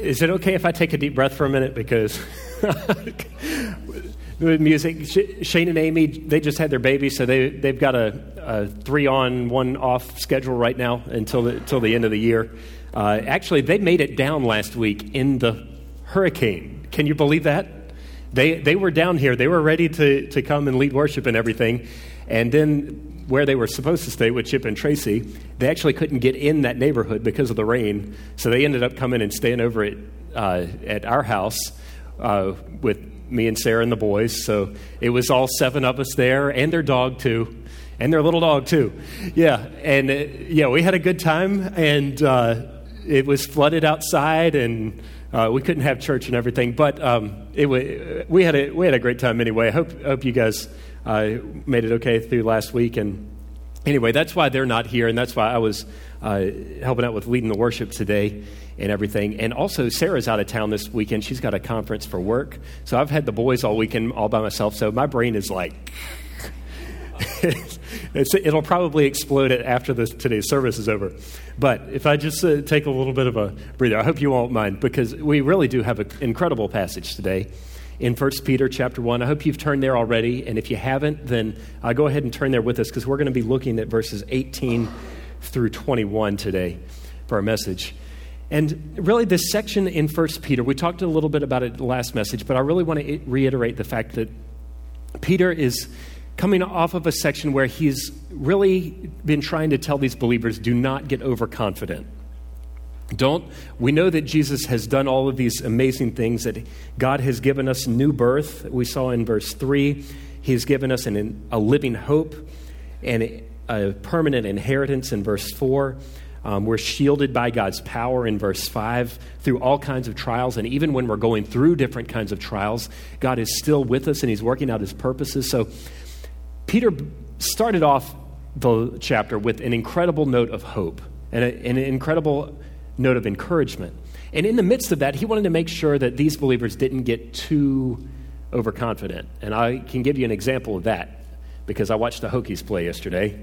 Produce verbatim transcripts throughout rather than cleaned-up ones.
Is it okay if I take a deep breath for a minute? Because with music, Shane and Amy, they just had their baby, so they, they've got a, a three-on, one-off schedule right now until the, until the end of the year. Uh, actually, they made it down last week in the hurricane. Can you believe that? They they were down here. They were ready to, to come and lead worship and everything. And then where they were supposed to stay with Chip and Tracy, they actually couldn't get in that neighborhood because of the rain. So they ended up coming and staying over at, uh, at our house uh, with me and Sarah and the boys. So it was all seven of us there, and their dog too, and their little dog too. Yeah, and uh, yeah, we had a good time, and uh, it was flooded outside, and uh, we couldn't have church and everything. But um, it w- we had a we had a great time anyway. I hope hope you guys uh, made it okay through last week. And anyway, that's why they're not here, and that's why I was uh, helping out with leading the worship today and everything. And also, Sarah's out of town this weekend. She's got a conference for work. So I've had the boys all weekend all by myself. So my brain is like, it's, it'll probably explode after this, today's service is over. But if I just uh, take a little bit of a breather, I hope you won't mind, because we really do have an incredible passage today in First Peter chapter one. I hope you've turned there already. And if you haven't, then uh, go ahead and turn there with us, because we're going to be looking at verses eighteen through twenty-one today for our message. And really, this section in First Peter, we talked a little bit about it in the last message, but I really want to reiterate the fact that Peter is coming off of a section where he's really been trying to tell these believers, do not get overconfident. Don't, we know that Jesus has done all of these amazing things, that God has given us new birth. We saw in verse three, he's given us an, a living hope and a permanent inheritance in verse four. Um, we're shielded by God's power in verse five through all kinds of trials. And even when we're going through different kinds of trials, God is still with us and he's working out his purposes. So Peter started off the chapter with an incredible note of hope and a, an incredible note of encouragement. And in the midst of that, he wanted to make sure that these believers didn't get too overconfident. And I can give you an example of that because I watched the Hokies play yesterday.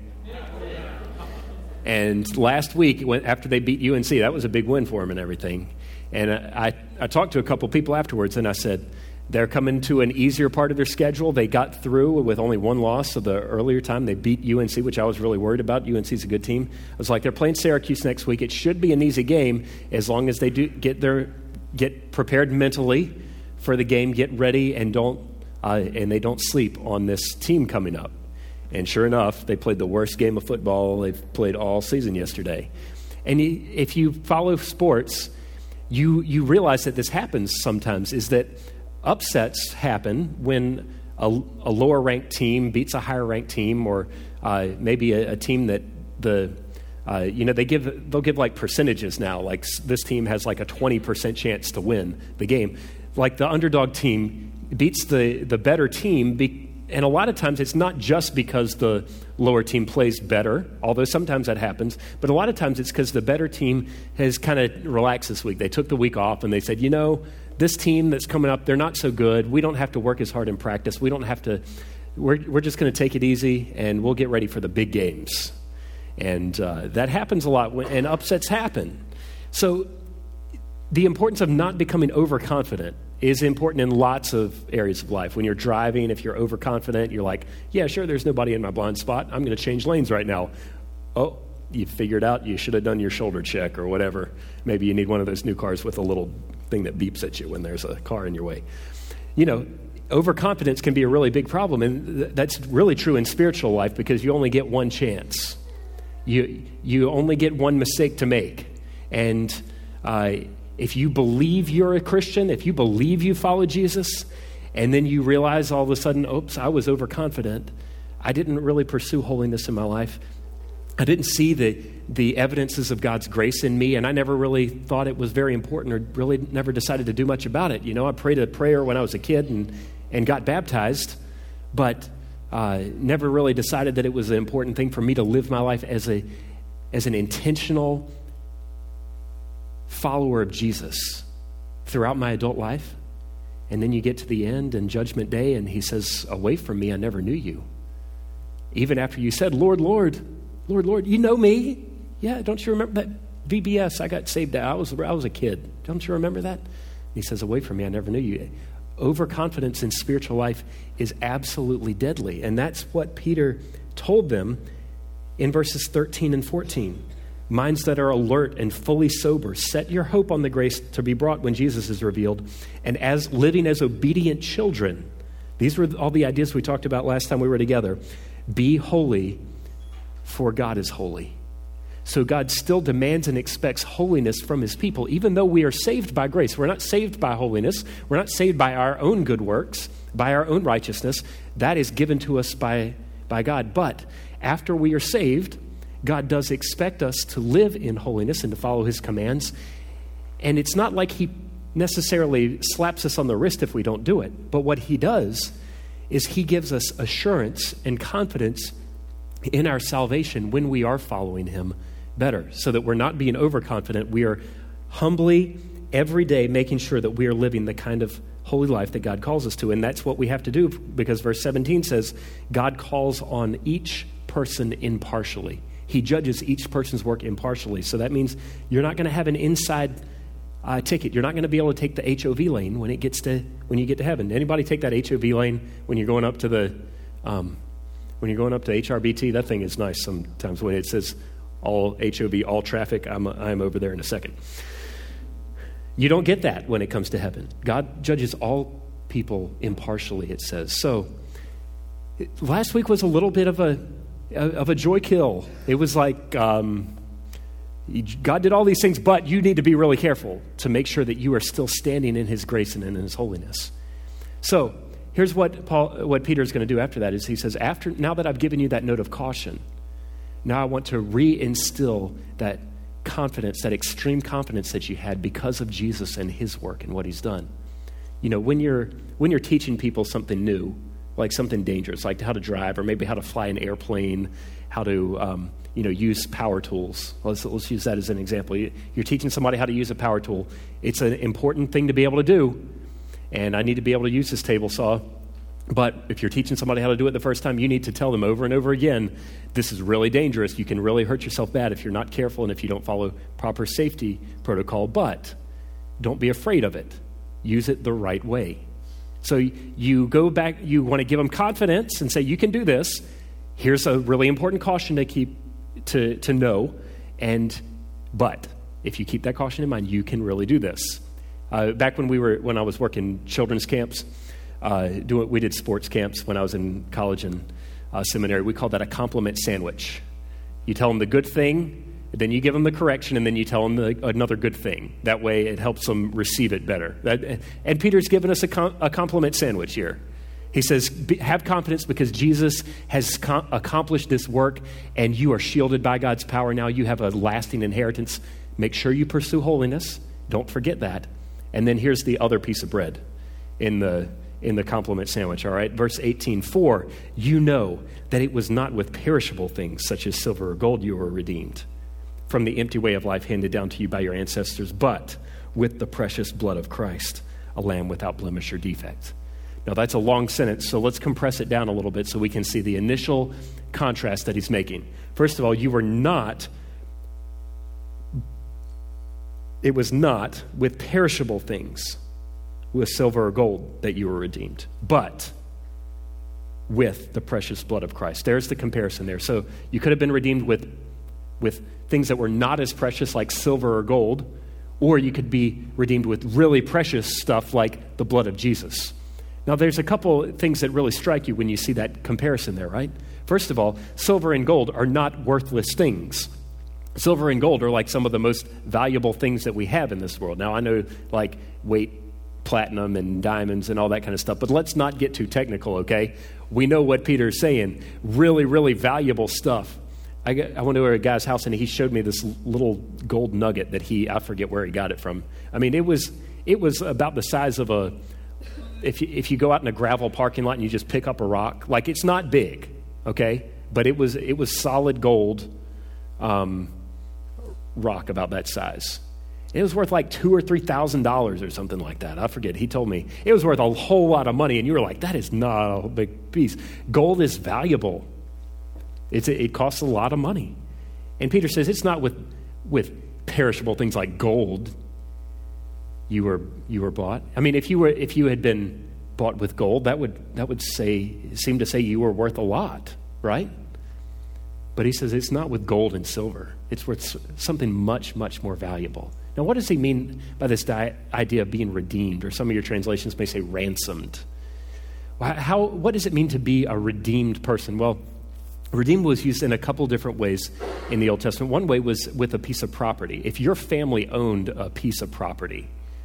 And last week, when, after they beat U N C, that was a big win for them and everything. And I, I talked to a couple people afterwards, and I said, they're coming to an easier part of their schedule. They got through with only one loss of the earlier time. They beat U N C, which I was really worried about. U N C's a good team. I was like, they're playing Syracuse next week. It should be an easy game as long as they do get their get prepared mentally for the game, get ready, and don't uh, and they don't sleep on this team coming up. And sure enough, they played the worst game of football they've played all season yesterday. And if you follow sports, you you realize that this happens sometimes, is that upsets happen when a, a lower-ranked team beats a higher-ranked team, or uh, maybe a, a team that the, uh, you know, they give, they'll give like percentages now, like this team has like a twenty percent chance to win the game. Like the underdog team beats the, the better team, be, and a lot of times it's not just because the lower team plays better, although sometimes that happens, but a lot of times it's because the better team has kind of relaxed this week. They took the week off and they said, you know, this team that's coming up, they're not so good. We don't have to work as hard in practice. We don't have to, we're, we're just going to take it easy and we'll get ready for the big games. And uh, that happens a lot when, and upsets happen. So the importance of not becoming overconfident is important in lots of areas of life. When you're driving, if you're overconfident, you're like, yeah, sure, there's nobody in my blind spot. I'm going to change lanes right now. Oh, you figured out you should have done your shoulder check or whatever. Maybe you need one of those new cars with a little thing that beeps at you when there's a car in your way. You know, overconfidence can be a really big problem, and th- that's really true in spiritual life because you only get one chance. You you only get one mistake to make. And uh, if you believe you're a Christian, if you believe you follow Jesus, and then you realize all of a sudden, oops, I was overconfident. I didn't really pursue holiness in my life. I didn't see the, the evidences of God's grace in me, and I never really thought it was very important or really never decided to do much about it. You know, I prayed a prayer when I was a kid and, and got baptized, but uh, never really decided that it was an important thing for me to live my life as a as an intentional follower of Jesus throughout my adult life. And then you get to the end and Judgment Day, and he says, away from me, I never knew you. Even after you said, Lord, Lord, Lord, Lord, you know me. Yeah, don't you remember that? V B S, I got saved. I was, I was a kid. Don't you remember that? He says, away from me, I never knew you. Overconfidence in spiritual life is absolutely deadly. And that's what Peter told them in verses thirteen and fourteen. Minds that are alert and fully sober, set your hope on the grace to be brought when Jesus is revealed. And as living as obedient children, these were all the ideas we talked about last time we were together. Be holy, for God is holy. So God still demands and expects holiness from his people, even though we are saved by grace. We're not saved by holiness. We're not saved by our own good works, by our own righteousness. That is given to us by, by God. But after we are saved, God does expect us to live in holiness and to follow his commands. And it's not like he necessarily slaps us on the wrist if we don't do it. But what he does is he gives us assurance and confidence in our salvation when we are following him better, so that we're not being overconfident. We are humbly every day making sure that we are living the kind of holy life that God calls us to. And that's what we have to do, because verse seventeen says, God calls on each person impartially. He judges each person's work impartially. So that means you're not going to have an inside uh, ticket. You're not going to be able to take the H O V lane when it gets to when you get to heaven. Anybody take that H O V lane when you're going up to the um, when you're going up to H R B T? That thing is nice sometimes when it says all H O V, all traffic. I'm I'm over there in a second. You don't get that when it comes to heaven. God judges all people impartially, it says. So last week was a little bit of a of a joy kill. It was like um, God did all these things, but you need to be really careful to make sure that you are still standing in his grace and in his holiness. So here's what Paul, what Peter's going to do after that is he says, after now that I've given you that note of caution, now I want to reinstill that confidence, that extreme confidence that you had because of Jesus and his work and what he's done. You know, when you're when you're teaching people something new, like something dangerous, like how to drive or maybe how to fly an airplane, how to, um, you know, use power tools. Let's, let's use that as an example. You're teaching somebody how to use a power tool. It's an important thing to be able to do, and I need to be able to use this table saw. But if you're teaching somebody how to do it the first time, you need to tell them over and over again, this is really dangerous. You can really hurt yourself bad if you're not careful and if you don't follow proper safety protocol. But don't be afraid of it. Use it the right way. So you go back, you want to give them confidence and say, you can do this. Here's a really important caution to keep, to, to know. And, but if you keep that caution in mind, you can really do this. Uh, back when we were, when I was working children's camps, uh, doing, we did sports camps when I was in college and uh, seminary. We called that a compliment sandwich. You tell them the good thing, then you give them the correction, and then you tell them the, another good thing. That way it helps them receive it better. That, and Peter's given us a, com, a compliment sandwich here. He says, have confidence because Jesus has com- accomplished this work, and you are shielded by God's power now. You have a lasting inheritance. Make sure you pursue holiness. Don't forget that. And then here's the other piece of bread in the in the compliment sandwich, all right? Verse eighteen, for you know that it was not with perishable things such as silver or gold you were redeemed from the empty way of life handed down to you by your ancestors, but with the precious blood of Christ, a lamb without blemish or defect. Now, that's a long sentence, so let's compress it down a little bit so we can see the initial contrast that he's making. First of all, you were not, it was not with perishable things, with silver or gold, that you were redeemed, but with the precious blood of Christ. There's the comparison there. So you could have been redeemed with with things that were not as precious like silver or gold, or you could be redeemed with really precious stuff like the blood of Jesus. Now, there's a couple things that really strike you when you see that comparison there, right? First of all, silver and gold are not worthless things. Silver and gold are like some of the most valuable things that we have in this world. Now, I know like weight platinum and diamonds and all that kind of stuff, but let's not get too technical, okay? We know what Peter's saying. Really, really valuable stuff. I, got, I went to a guy's house and he showed me this little gold nugget that he, I forget where he got it from. I mean, it was it was about the size of a, if you, if you go out in a gravel parking lot and you just pick up a rock, like it's not big, okay? But it was it was solid gold um, rock about that size. It was worth like two or three thousand dollars or something like that. I forget. He told me it was worth a whole lot of money, and you were like, "That is not a big piece." Gold is valuable. It's it costs a lot of money, and Peter says it's not with with perishable things like gold, you were you were bought. I mean, if you were if you had been bought with gold, that would that would say seem to say you were worth a lot, right? But he says it's not with gold and silver. It's worth something much, much more valuable. Now, what does he mean by this di- idea of being redeemed? Or some of your translations may say ransomed. How, what does it mean to be a redeemed person? Well, redeemed was used in a couple different ways in the Old Testament. One way was with a piece of property. If your family owned a piece of property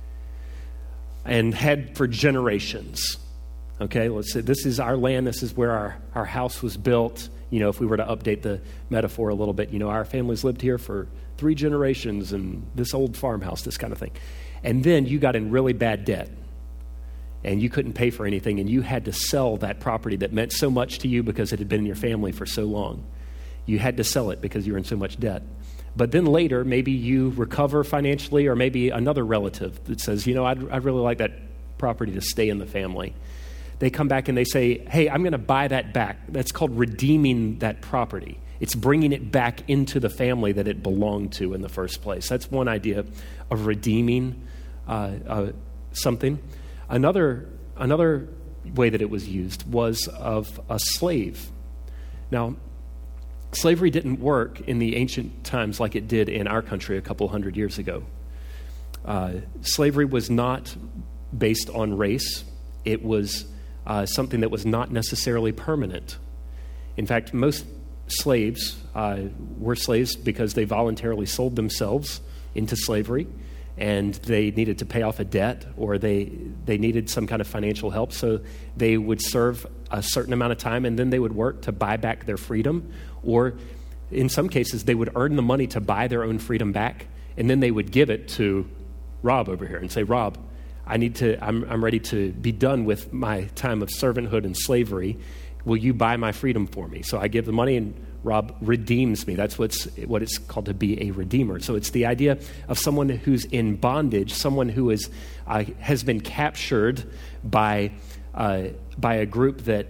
and had for generations, okay, let's say this is our land, this is where our, our house was built. You know, if we were to update the metaphor a little bit, you know, our family's lived here for three generations and this old farmhouse, this kind of thing. And then you got in really bad debt and you couldn't pay for anything and you had to sell that property that meant so much to you because it had been in your family for so long. You had to sell it because you were in so much debt. But then later, maybe you recover financially, or maybe another relative that says, you know, I'd, I'd really like that property to stay in the family. They come back and they say, hey, I'm going to buy that back. That's called redeeming that property. It's bringing it back into the family that it belonged to in the first place. That's one idea of redeeming uh, uh, something. Another, another way that it was used was of a slave. Now, slavery didn't work in the ancient times like it did in our country a couple hundred years ago. Uh, slavery was not based on race. It was Uh, something that was not necessarily permanent. In fact, most slaves uh, were slaves because they voluntarily sold themselves into slavery, and they needed to pay off a debt, or they they needed some kind of financial help, so they would serve a certain amount of time, and then they would work to buy back their freedom, or in some cases, they would earn the money to buy their own freedom back, and then they would give it to Rob over here and say, Rob, I need to, I'm, I'm ready to be done with my time of servanthood and slavery. Will you buy my freedom for me? So I give the money and Rob redeems me. That's what's, what it's called to be a redeemer. So it's the idea of someone who's in bondage, someone who is, uh, has been captured by, uh, by a group that,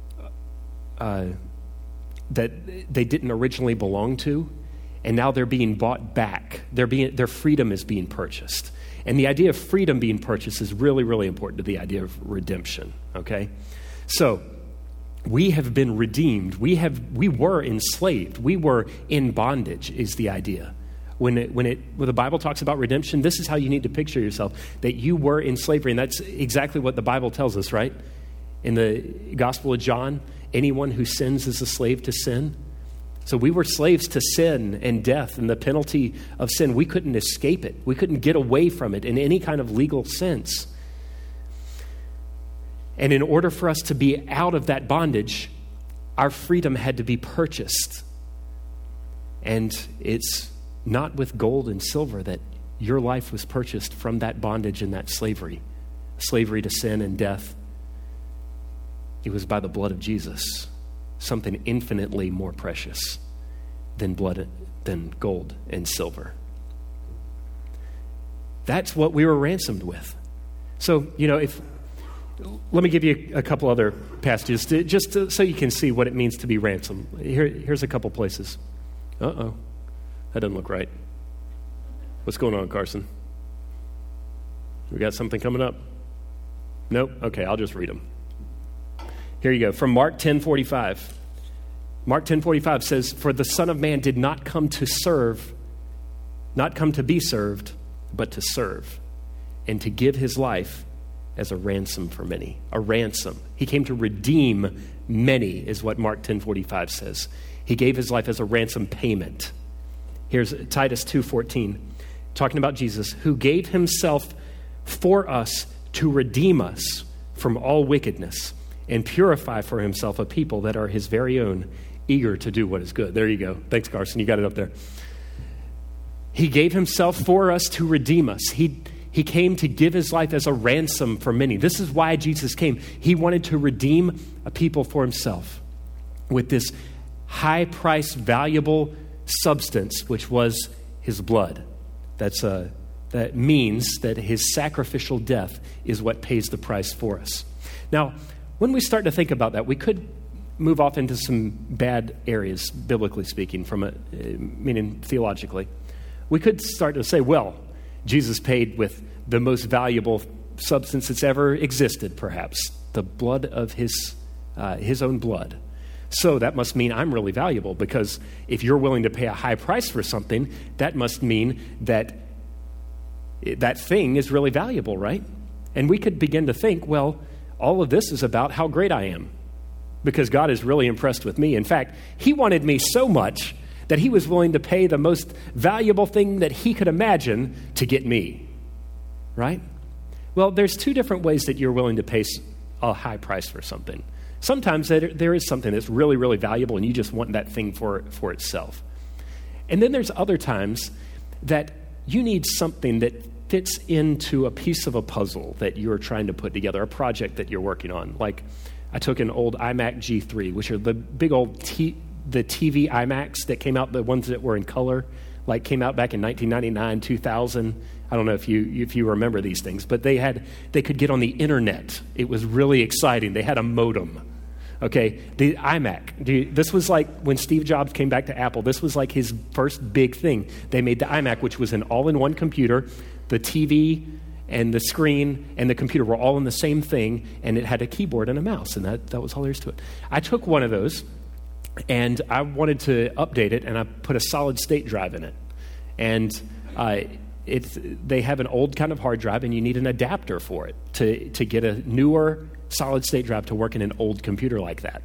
uh, that they didn't originally belong to, and now they're being bought back. They're being, their freedom is being purchased. And the idea of freedom being purchased is really, really important to the idea of redemption, okay? So we have been redeemed. We have, we were enslaved. We were in bondage is the idea. When it, when it, when the Bible talks about redemption, this is how you need to picture yourself, that you were in slavery. And that's exactly what the Bible tells us, right? In the Gospel of John, anyone who sins is a slave to sin. So we were slaves to sin and death and the penalty of sin. We couldn't escape it. We couldn't get away from it in any kind of legal sense. And in order for us to be out of that bondage, our freedom had to be purchased. And it's not with gold and silver that your life was purchased from that bondage and that slavery, slavery to sin and death. It was by the blood of Jesus. Something infinitely more precious than blood, than gold and silver. That's what we were ransomed with. So, you know, if let me give you a couple other passages to, just to, so you can see what it means to be ransomed. Here, here's a couple places. Uh-oh, that doesn't look right. What's going on, Carson? We got something coming up? Nope. Okay, I'll just read them. Here you go, from Mark ten forty-five. Mark ten forty-five says, for the Son of Man did not come to serve, not come to be served, but to serve, and to give his life as a ransom for many. A ransom. He came to redeem many, is what Mark ten forty-five says. He gave his life as a ransom payment. Here's Titus two fourteen, talking about Jesus, who gave himself for us to redeem us from all wickedness, and purify for himself a people that are his very own, eager to do what is good. There you go. Thanks, Carson. You got it up there. He gave himself for us to redeem us. He, he came to give his life as a ransom for many. This is why Jesus came. He wanted to redeem a people for himself with this high-priced, valuable substance, which was his blood. That's a, that means that his sacrificial death is what pays the price for us. Now, when we start to think about that, we could move off into some bad areas, biblically speaking, from a, meaning theologically. We could start to say, well, Jesus paid with the most valuable substance that's ever existed, perhaps, the blood of his uh, his own blood. So that must mean I'm really valuable, because if you're willing to pay a high price for something, that must mean that that thing is really valuable, right? And we could begin to think, well, all of this is about how great I am, because God is really impressed with me. In fact, he wanted me so much that he was willing to pay the most valuable thing that he could imagine to get me, right? Well, there's two different ways that you're willing to pay a high price for something. Sometimes there is something that's really, really valuable and you just want that thing for, for itself. And then there's other times that you need something that fits into a piece of a puzzle that you're trying to put together, a project that you're working on. Like I took an old iMac G three, which are the big old T, the T V iMacs that came out, the ones that were in color, like came out back in nineteen ninety-nine, two thousand. I don't know if you if you remember these things, but they had they could get on the internet. It was really exciting. They had a modem. Okay, the iMac. This was like when Steve Jobs came back to Apple. This was like his first big thing. They made the iMac, which was an all-in-one computer. The T V and the screen and the computer were all in the same thing, and it had a keyboard and a mouse, and that, that was all there is to it. I took one of those, and I wanted to update it, and I put a solid-state drive in it. And uh, it's, they have an old kind of hard drive, and you need an adapter for it to, to get a newer solid-state drive to work in an old computer like that.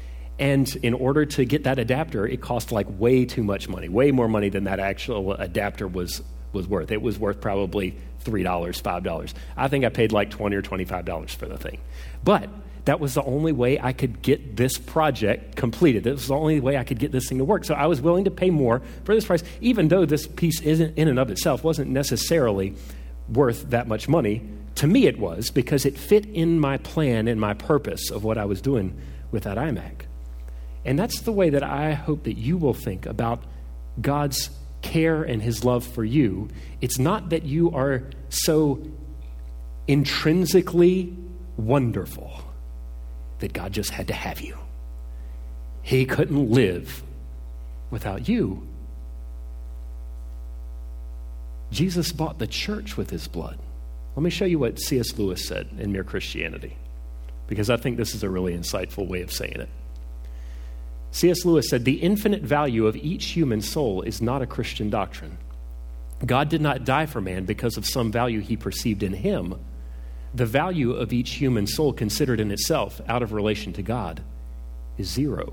And in order to get that adapter, it cost like way too much money, way more money than that actual adapter was was worth. It was worth probably three dollars, five dollars. I think I paid like twenty dollars or twenty-five dollars for the thing. But that was the only way I could get this project completed. That was the only way I could get this thing to work. So I was willing to pay more for this price, even though this piece isn't in and of itself wasn't necessarily worth that much money. To me it was, because it fit in my plan and my purpose of what I was doing with that iMac. And that's the way that I hope that you will think about God's care and his love for you. It's not that you are so intrinsically wonderful that God just had to have you. He couldn't live without you. Jesus bought the church with his blood. Let me show you what C S Lewis said in Mere Christianity, because I think this is a really insightful way of saying it. C S Lewis said, "The infinite value of each human soul is not a Christian doctrine. God did not die for man because of some value he perceived in him. The value of each human soul considered in itself out of relation to God is zero.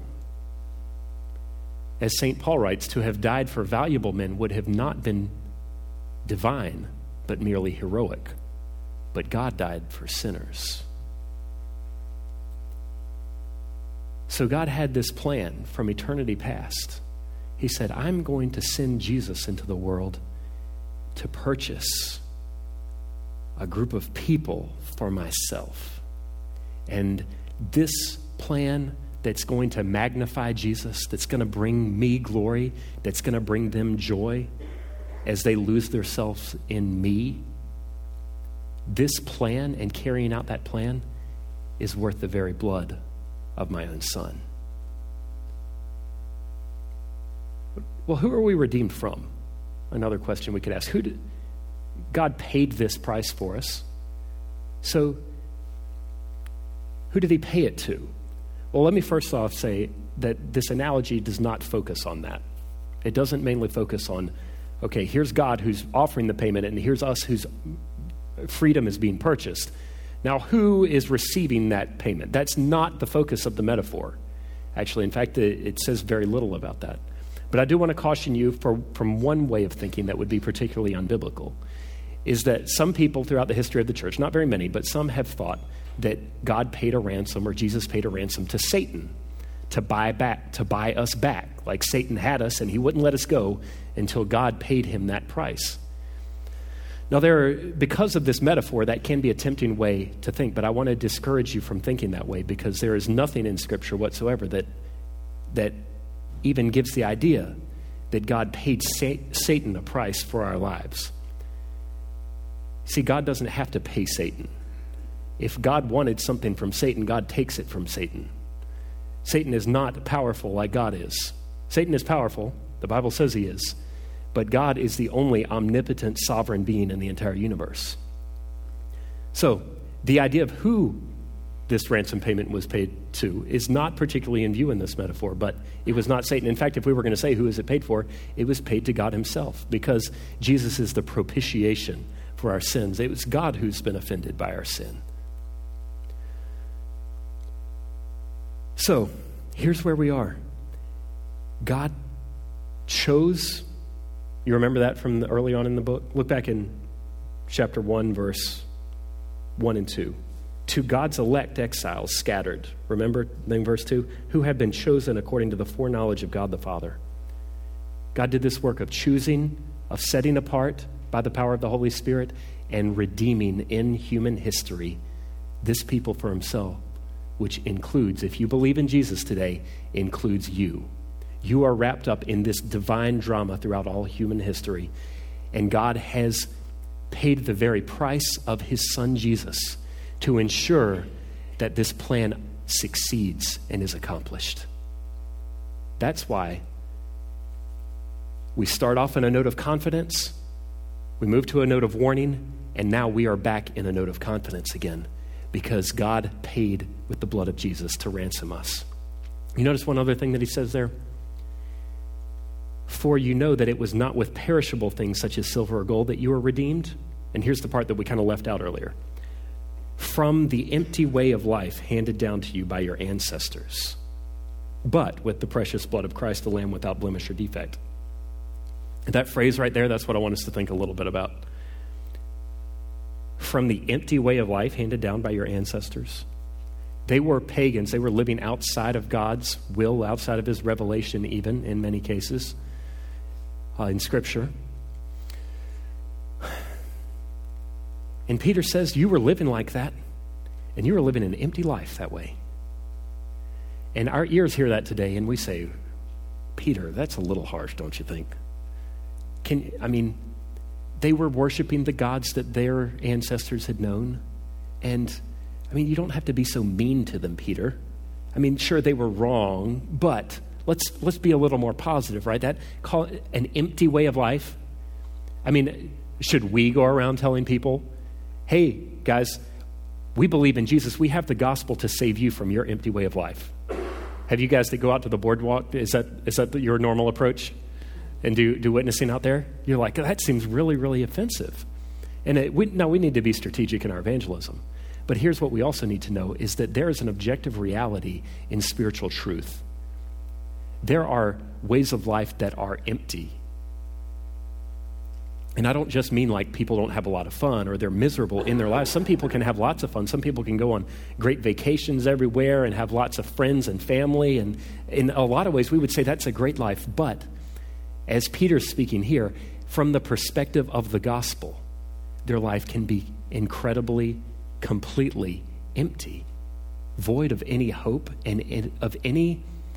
As Saint Paul writes, to have died for valuable men would have not been divine, but merely heroic. But God died for sinners." So God had this plan from eternity past. He said, I'm going to send Jesus into the world to purchase a group of people for myself. And this plan that's going to magnify Jesus, that's going to bring me glory, that's going to bring them joy as they lose themselves in me, this plan and carrying out that plan is worth the very blood of my own son. Well, who are we redeemed from? Another question we could ask. Who did, God paid this price for us. So who did he pay it to? Well, let me first off say that this analogy does not focus on that. It doesn't mainly focus on, okay, here's God who's offering the payment, and here's us whose freedom is being purchased. Now, who is receiving that payment? That's not the focus of the metaphor. Actually, in fact, it, it says very little about that. But I do want to caution you for, from one way of thinking that would be particularly unbiblical, is that some people throughout the history of the church, not very many, but some have thought that God paid a ransom, or Jesus paid a ransom to Satan to buy back, to buy us back. Like Satan had us and he wouldn't let us go until God paid him that price. Now, there are, because of this metaphor, that can be a tempting way to think, but I want to discourage you from thinking that way, because there is nothing in Scripture whatsoever that that even gives the idea that God paid sa- Satan a price for our lives. See, God doesn't have to pay Satan. If God wanted something from Satan, God takes it from Satan. Satan is not powerful like God is. Satan is powerful. The Bible says he is. but God is the only omnipotent sovereign being in the entire universe. So the idea of who this ransom payment was paid to is not particularly in view in this metaphor, but it was not Satan. In fact, if we were going to say who is it paid for, it was paid to God himself, because Jesus is the propitiation for our sins. It was God who's been offended by our sin. So here's where we are. God chose, you remember that from the, early on in the book? Look back in chapter one, verse one and two. To God's elect exiles scattered, remember then verse two, who have been chosen according to the foreknowledge of God the Father. God did this work of choosing, of setting apart by the power of the Holy Spirit, and redeeming in human history this people for himself, which includes, if you believe in Jesus today, includes you. You are wrapped up in this divine drama throughout all human history, and God has paid the very price of his son Jesus to ensure that this plan succeeds and is accomplished. That's why we start off in a note of confidence, we move to a note of warning, and now we are back in a note of confidence again, because God paid with the blood of Jesus to ransom us. You notice one other thing that he says there? For you know that it was not with perishable things such as silver or gold that you were redeemed. And here's the part that we kind of left out earlier. From the empty way of life handed down to you by your ancestors, but with the precious blood of Christ, the Lamb without blemish or defect. That phrase right there, that's what I want us to think a little bit about. From the empty way of life handed down by your ancestors. They were pagans. They were living outside of God's will, outside of his revelation even in many cases uh, in Scripture. And Peter says, you were living like that, and you were living an empty life that way. And our ears hear that today, and we say, Peter, that's a little harsh, don't you think? Can I mean, they were worshiping the gods that their ancestors had known. And, I mean, you don't have to be so mean to them, Peter. I mean, sure, they were wrong, but let's let's be a little more positive, right? That call it an empty way of life. I mean, should we go around telling people, hey, guys, we believe in Jesus. We have the gospel to save you from your empty way of life. Have you guys that go out to the boardwalk, is that is that your normal approach? And do, do witnessing out there? You're like, that seems really, really offensive. And it, we, now we need to be strategic in our evangelism. But here's what we also need to know is that there is an objective reality in spiritual truth. There are ways of life that are empty. And I don't just mean like people don't have a lot of fun or they're miserable in their lives. Some people can have lots of fun. Some people can go on great vacations everywhere and have lots of friends and family. And in a lot of ways, we would say that's a great life. But as Peter's speaking here, from the perspective of the gospel, their life can be incredibly, completely empty, void of any hope and of any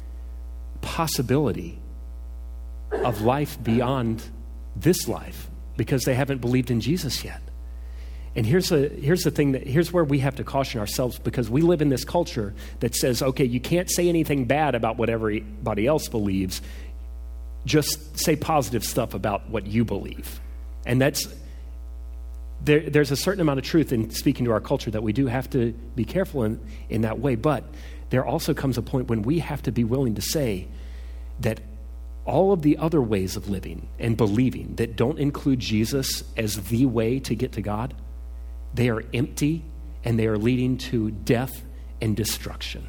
possibility of life beyond this life, because they haven't believed in Jesus yet. And here's a, here's the thing that here's where we have to caution ourselves, because we live in this culture that says, okay, you can't say anything bad about what everybody else believes. Just say positive stuff about what you believe. And that's, there, there's a certain amount of truth in speaking to our culture that we do have to be careful in, in that way. But there also comes a point when we have to be willing to say that all of the other ways of living and believing that don't include Jesus as the way to get to God, they are empty and they are leading to death and destruction.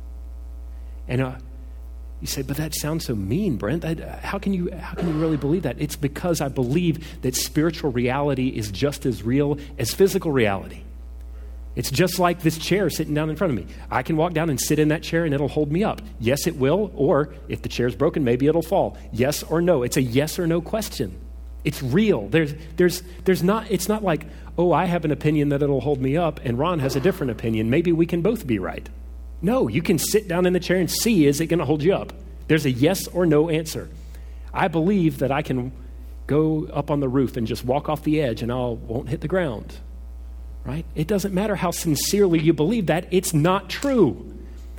And uh, you say, but that sounds so mean, Brent. I, how can you how can you really believe that? It's because I believe that spiritual reality is just as real as physical reality. It's just like this chair sitting down in front of me. I can walk down and sit in that chair and it'll hold me up. Yes, it will. Or if the chair's broken, maybe it'll fall. Yes or no. It's a yes or no question. It's real. There's there's there's not it's not like, oh, I have an opinion that it'll hold me up and Ron has a different opinion. Maybe we can both be right. No, you can sit down in the chair and see, is it going to hold you up? There's a yes or no answer. I believe that I can go up on the roof and just walk off the edge and I won't hit the ground, right? It doesn't matter how sincerely you believe that. It's not true.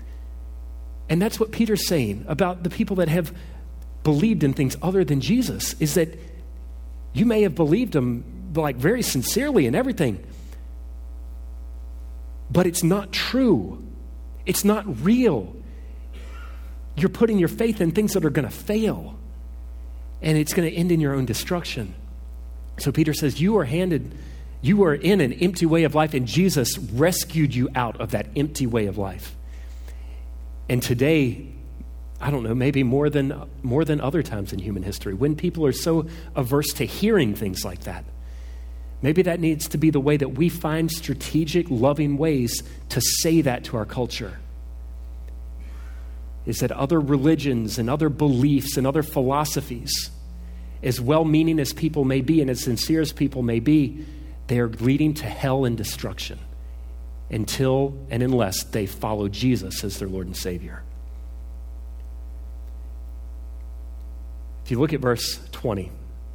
And that's what Peter's saying about the people that have believed in things other than Jesus, is that You may have believed him like very sincerely and everything, but it's not true. It's not real. You're putting your faith in things that are going to fail, and it's going to end in your own destruction. So Peter says, you are handed, you are in an empty way of life, and Jesus rescued you out of that empty way of life. And today, I don't know, maybe more than more than other times in human history, when people are so averse to hearing things like that, maybe that needs to be the way that we find strategic, loving ways to say that to our culture. Is that other religions and other beliefs and other philosophies, as well-meaning as people may be and as sincere as people may be, they are leading to hell and destruction until and unless they follow Jesus as their Lord and Savior. If you look at verse twenty,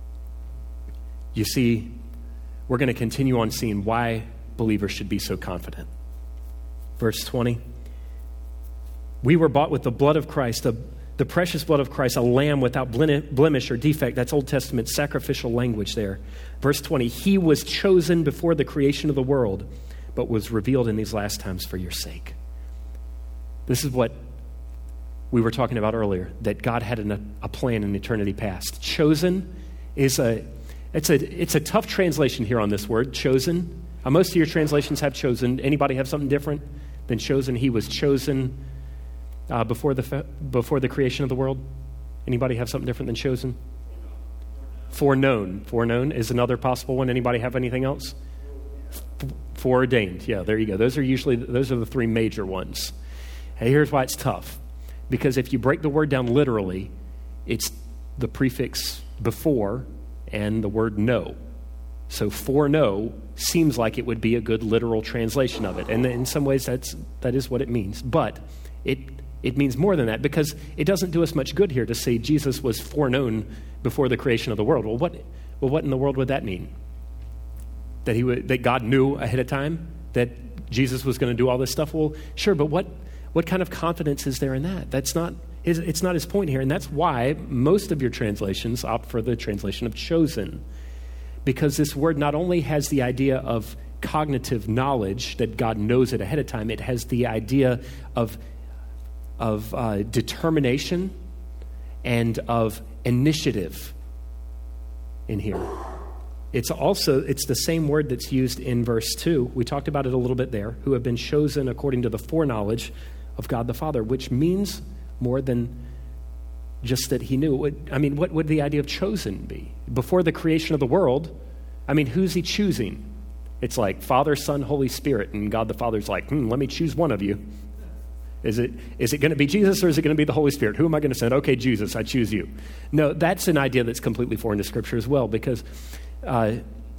you see we're going to continue on seeing why believers should be so confident. Verse twenty, we were bought with the blood of Christ, the, the precious blood of Christ, a lamb without blemish or defect. That's Old Testament sacrificial language there. Verse twenty, he was chosen before the creation of the world, but was revealed in these last times for your sake. This is what we were talking about earlier, that God had an, a plan in eternity past. Chosen is a, it's a, it's a tough translation here on this word, chosen. Uh, most of your translations have chosen. Anybody have something different than chosen? He was chosen uh, before the before the creation of the world. Anybody have something different than chosen? Foreknown. Foreknown is another possible one. Anybody have anything else? F- foreordained. Yeah, there you go. Those are usually, those are the three major ones. Hey, here's why it's tough. Because if you break the word down literally, it's the prefix before and the word know. So foreknow seems like it would be a good literal translation of it. And in some ways, that's that is what it means. But it it means more than that, because it doesn't do us much good here to say Jesus was foreknown before the creation of the world. Well, what well, what in the world would that mean? That he would, that God knew ahead of time that Jesus was going to do all this stuff? Well, sure, but what what kind of confidence is there in that? That's not his, it's not his point here, and that's why most of your translations opt for the translation of chosen. Because this word not only has the idea of cognitive knowledge, that God knows it ahead of time, it has the idea of, of uh, determination and of initiative in here. It's also, it's the same word that's used in verse two. We talked about it a little bit there, who have been chosen according to the foreknowledge of God the Father, which means more than just that he knew. I mean, what would the idea of chosen be? Before the creation of the world, I mean, who's he choosing? It's like Father, Son, Holy Spirit, and God the Father's like, hmm, let me choose one of you. Is it is it going to be Jesus, or is it going to be the Holy Spirit? Who am I going to send? Okay, Jesus, I choose you. No, that's an idea that's completely foreign to Scripture as well, because uh,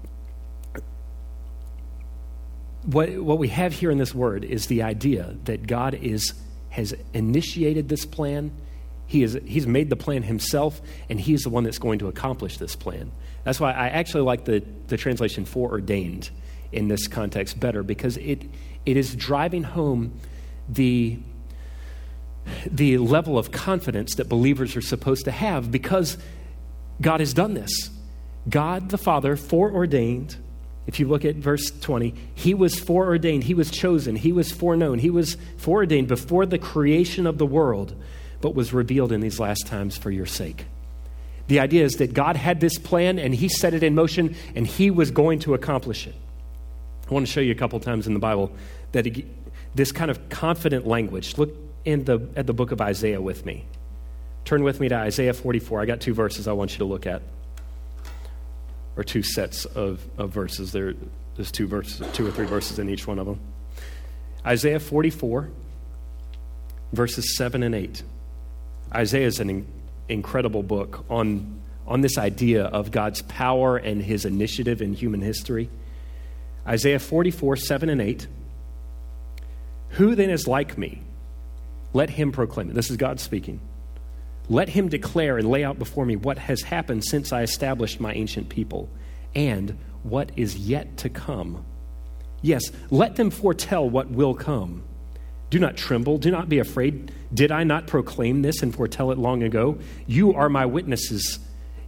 what what we have here in this word is the idea that God is has initiated this plan. He is, he's made the plan himself, and he's the one that's going to accomplish this plan. That's why I actually like the, the translation foreordained in this context better, because it it is driving home the, the level of confidence that believers are supposed to have, because God has done this. God the Father foreordained. If you look at verse twenty, he was foreordained, he was chosen, he was foreknown, he was foreordained before the creation of the world, but was revealed in these last times for your sake. The idea is that God had this plan, and he set it in motion, and he was going to accomplish it. I want to show you a couple times in the Bible that it, this kind of confident language. Look in the at the book of Isaiah with me. Turn with me to Isaiah forty-four. I got two verses I want you to look at, or two sets of, of verses. There, there's two verses, two or three verses in each one of them. Isaiah forty-four, verses seven and eight. Isaiah is an in, incredible book on, on this idea of God's power and his initiative in human history. Isaiah forty-four, seven and eight. Who then is like me? Let him proclaim it. This is God speaking. Let him declare and lay out before me what has happened since I established my ancient people, and what is yet to come. Yes, let them foretell what will come. Do not tremble. Do not be afraid. Did I not proclaim this and foretell it long ago? You are my witnesses.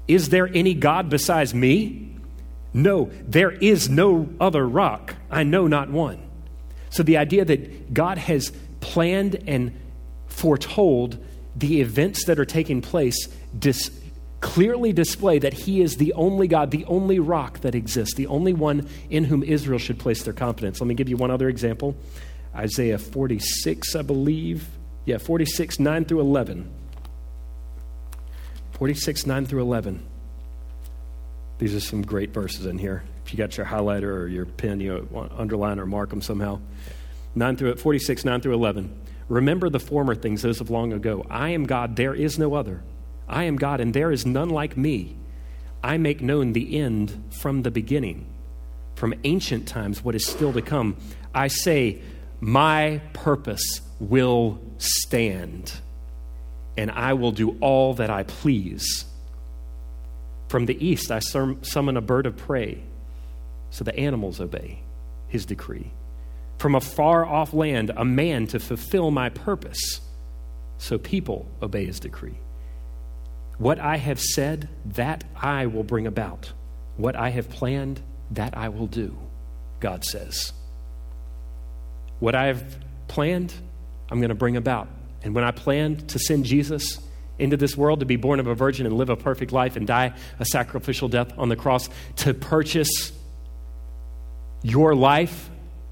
Is there any God besides me? No, there is no other rock. I know not one. So the idea that God has planned and foretold the events that are taking place dis- clearly display that he is the only God, the only rock that exists, the only one in whom Israel should place their confidence. Let me give you one other example. Isaiah forty-six, I believe. Yeah, forty-six, nine through eleven. forty-six, nine through eleven. These are some great verses in here. If you got your highlighter or your pen, you know, underline or mark them somehow. nine through forty-six, nine through eleven. Remember the former things, those of long ago. I am God, there is no other. I am God, and there is none like me. I make known the end from the beginning, from ancient times, what is still to come. I say, my purpose will stand, and I will do all that I please. From the east, I summon a bird of prey, so the animals obey his decree. From a far off land, a man to fulfill my purpose, so people obey his decree. What I have said, that I will bring about. What I have planned, that I will do, God says. What I have planned, I'm going to bring about. And when I planned to send Jesus into this world to be born of a virgin and live a perfect life and die a sacrificial death on the cross to purchase your life,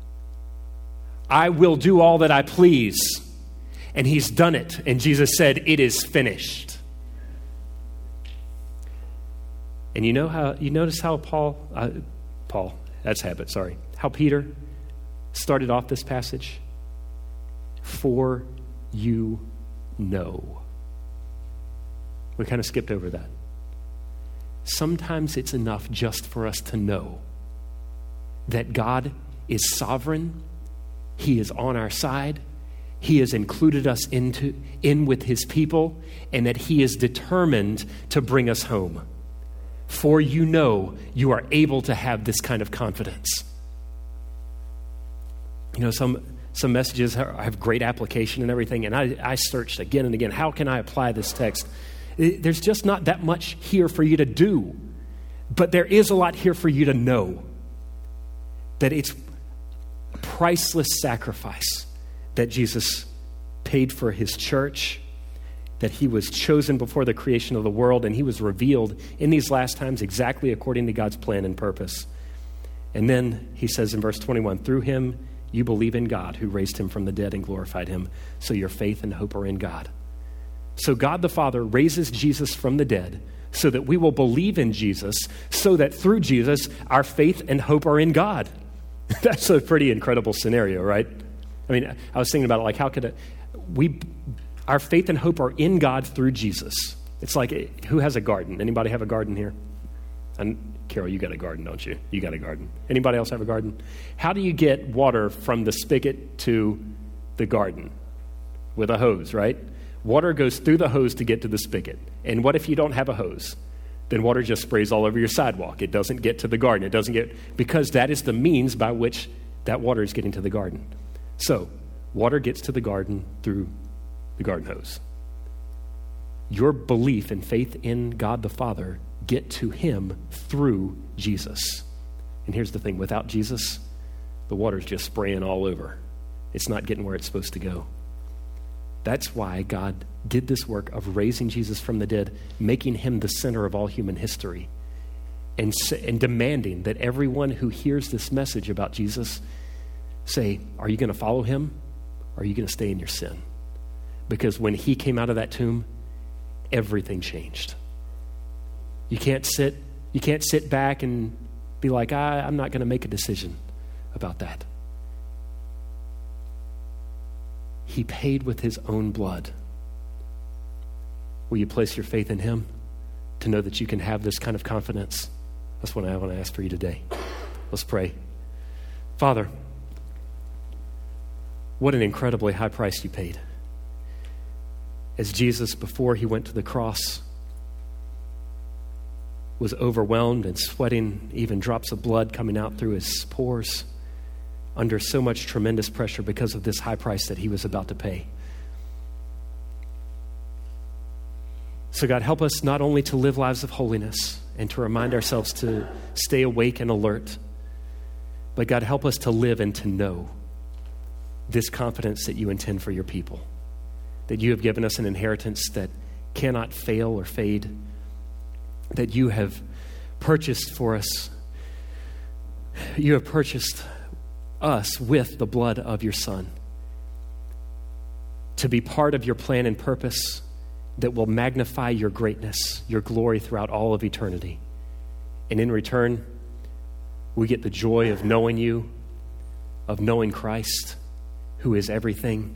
I will do all that I please. And he's done it. And Jesus said, it is finished. And you know how, you notice how Paul, uh, Paul, that's habit, sorry, how Peter started off this passage? For you know. We kind of skipped over that. Sometimes it's enough just for us to know that God is sovereign. He is on our side. He has included us into in with his people, and that he is determined to bring us home. For you know, you are able to have this kind of confidence. You know, some some messages have great application and everything, and I, I searched again and again, how can I apply this text? There's just not that much here for you to do, but there is a lot here for you to know. That it's a priceless sacrifice that Jesus paid for his church, that he was chosen before the creation of the world, and he was revealed in these last times exactly according to God's plan and purpose. And then he says in verse twenty-one, through him you believe in God who raised him from the dead and glorified him, so your faith and hope are in God. So God the Father raises Jesus from the dead so that we will believe in Jesus, so that through Jesus our faith and hope are in God. That's a pretty incredible scenario, right? I mean, I was thinking about it, like how could it, we, our faith and hope are in God through Jesus. It's like, who has a garden? Anybody have a garden here? And Carol, you got a garden, don't you? You got a garden. Anybody else have a garden? How do you get water from the spigot to the garden? With a hose, right? Water goes through the hose to get to the spigot. And what if you don't have a hose? Then water just sprays all over your sidewalk. It doesn't get to the garden. It doesn't get, because that is the means by which that water is getting to the garden. So, water gets to the garden through the garden hose. Your belief and faith in God the Father get to him through Jesus. And here's the thing, without Jesus, the water's just spraying all over. It's not getting where it's supposed to go. That's why God did this work of raising Jesus from the dead, making him the center of all human history, and, and demanding that everyone who hears this message about Jesus say, are you going to follow him, or are you going to stay in your sin? Because when he came out of that tomb, everything changed. You can't sit, you can't sit back and be like, I, I'm not going to make a decision about that. He paid with his own blood. Will you place your faith in him to know that you can have this kind of confidence? That's what I want to ask for you today. Let's pray. Father, what an incredibly high price you paid. As Jesus, before he went to the cross, was overwhelmed and sweating, even drops of blood coming out through his pores, under so much tremendous pressure because of this high price that he was about to pay. So God, help us not only to live lives of holiness and to remind ourselves to stay awake and alert, but God, help us to live and to know this confidence that you intend for your people, that you have given us an inheritance that cannot fail or fade, that you have purchased for us. You have purchased us with the blood of your Son to be part of your plan and purpose that will magnify your greatness, your glory throughout all of eternity. And in return, we get the joy of knowing you, of knowing Christ, who is everything.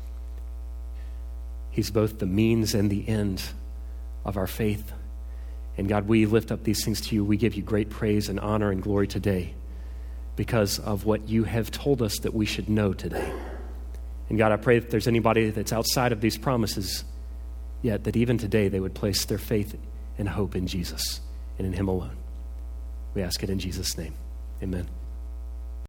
He's both the means and the end of our faith. And God, we lift up these things to you. We give you great praise and honor and glory today because of what you have told us that we should know today. And God, I pray if there's anybody that's outside of these promises, yet that even today they would place their faith and hope in Jesus and in him alone. We ask it in Jesus' name. Amen.